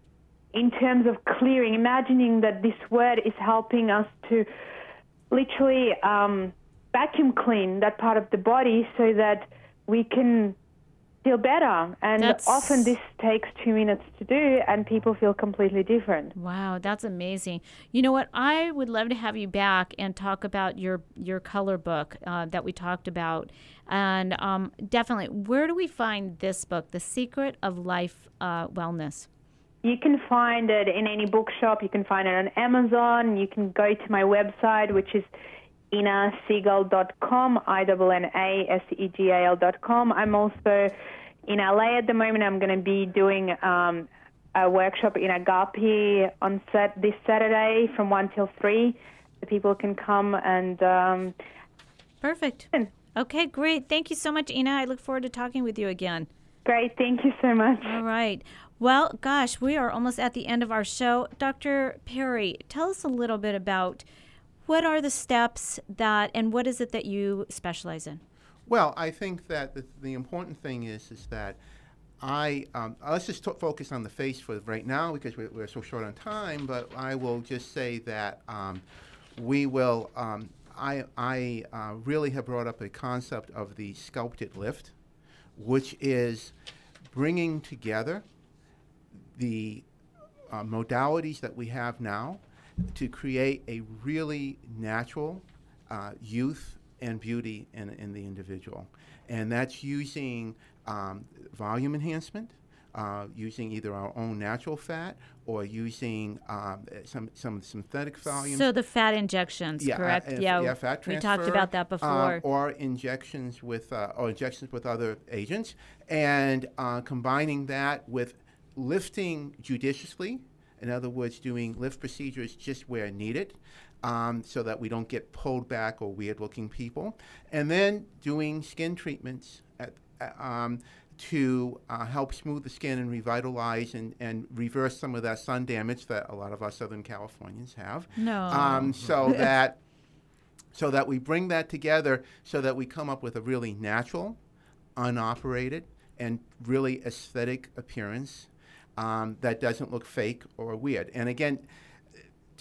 in terms of clearing, imagining that this word is helping us to literally um, vacuum clean that part of the body so that we can feel better. And That's... often this takes two minutes to do, and people feel completely different. Wow, that's amazing. You know what? I would love to have you back and talk about your your color book uh, that we talked about. And um, definitely, where do we find this book, The Secret of Life uh, Wellness? You can find it in any bookshop. You can find it on Amazon. You can go to my website, which is ina segal dot com, I N N A S E G A L dot com. I'm also in L A at the moment. I'm going to be doing um, a workshop in Agape on set this Saturday from one till three. The people can come and... Um, Perfect. Okay, great. Thank you so much, Ina. I look forward to talking with you again. Great. Thank you so much. All right. Well, gosh, we are almost at the end of our show. Doctor Perry, tell us a little bit about what are the steps that, and what is it that you specialize in? Well, I think that the, the important thing is is that I, um, let's just t- focus on the face for right now because we're, we're so short on time, but I will just say that um, we will, um, I, I uh, really have brought up a concept of the sculpted lift, which is bringing together the uh, modalities that we have now to create a really natural uh, youth and beauty in, in the individual. And that's using um, volume enhancement, uh, using either our own natural fat or using um, some, some synthetic volumes. So the fat injections, yeah, correct? Uh, yeah, yeah, fat transfer. We talked about that before. Um, or injections with, uh, or injections with other agents. And uh, combining that with lifting judiciously, in other words, doing lift procedures just where needed, um, so that we don't get pulled back or weird-looking people. And then doing skin treatments at, uh, um, to uh, help smooth the skin and revitalize and, and reverse some of that sun damage that a lot of us Southern Californians have. No. Um, so that so that we bring that together so that we come up with a really natural, unoperated, and really aesthetic appearance Um, that doesn't look fake or weird. And again,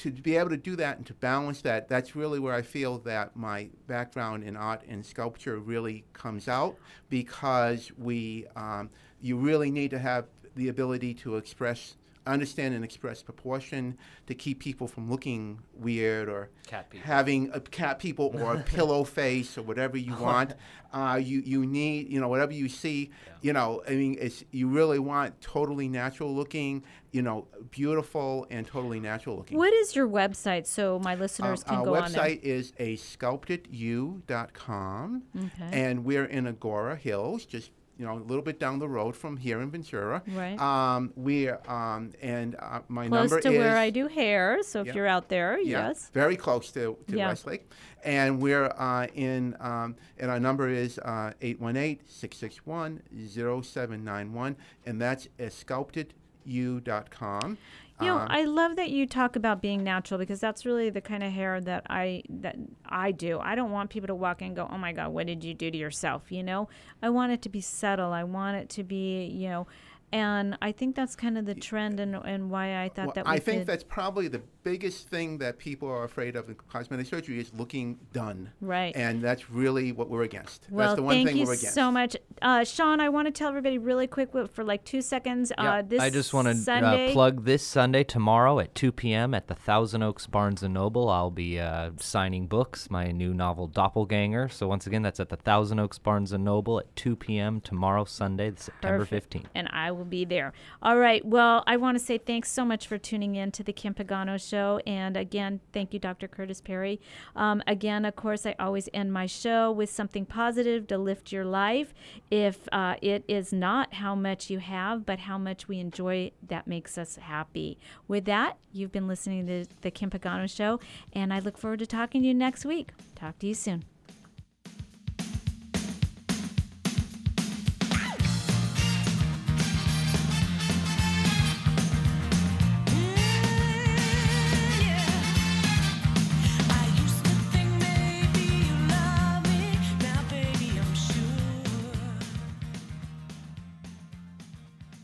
to be able to do that and to balance that, that's really where I feel that my background in art and sculpture really comes out, because we, um, you really need to have the ability to express, understand and express proportion, to keep people from looking weird or cat people. having a cat people or a pillow face or whatever you want. Uh, you, you need, you know, whatever you see, yeah. you know, I mean, it's, you really want totally natural looking, you know, beautiful and totally natural looking. What is your website so my listeners uh, can our go on there? Our website is a sculpted you dot com, okay. and we're in Agora Hills, just you know, a little bit down the road from here in Ventura. Right. Um, we're um, and uh, my close number to is where I do hair. So if yeah, you're out there, yeah, yes. very close to, to yeah. Westlake, and we're uh, in um, and our number is uh, eight one eight, six six one, zero seven nine one, and that's a sculpted you dot com. You know, um, I love that you talk about being natural, because that's really the kind of hair that I that I do. I don't want people to walk in and go, "Oh my God, what did you do to yourself?" You know, I want it to be subtle. I want it to be, you know, and I think that's kind of the trend, and and why I thought well, that we I think could. that's probably the biggest thing that people are afraid of in cosmetic surgery is looking done. Right. And that's really what we're against. Well, that's the one thank thing you we're against. so much. Uh, Sean, I want to tell everybody really quick for like two seconds. Yeah, Uh, this I just want to Sunday, uh, plug this Sunday, tomorrow at two p.m. at the Thousand Oaks Barnes and Noble. I'll be uh, signing books, my new novel Doppelganger. So once again, that's at the Thousand Oaks Barnes and Noble at two p.m. tomorrow, Sunday, September fifteenth. And I will be there. All right. Well, I want to say thanks so much for tuning in to the Kim Pagano Show. And again, thank you, Doctor Curtis Perry. Um, again, of course, I always end my show with something positive to lift your life. If uh, it is not how much you have, but how much we enjoy, that makes us happy. With that, you've been listening to the Kim Pagano Show, and I look forward to talking to you next week. Talk to you soon.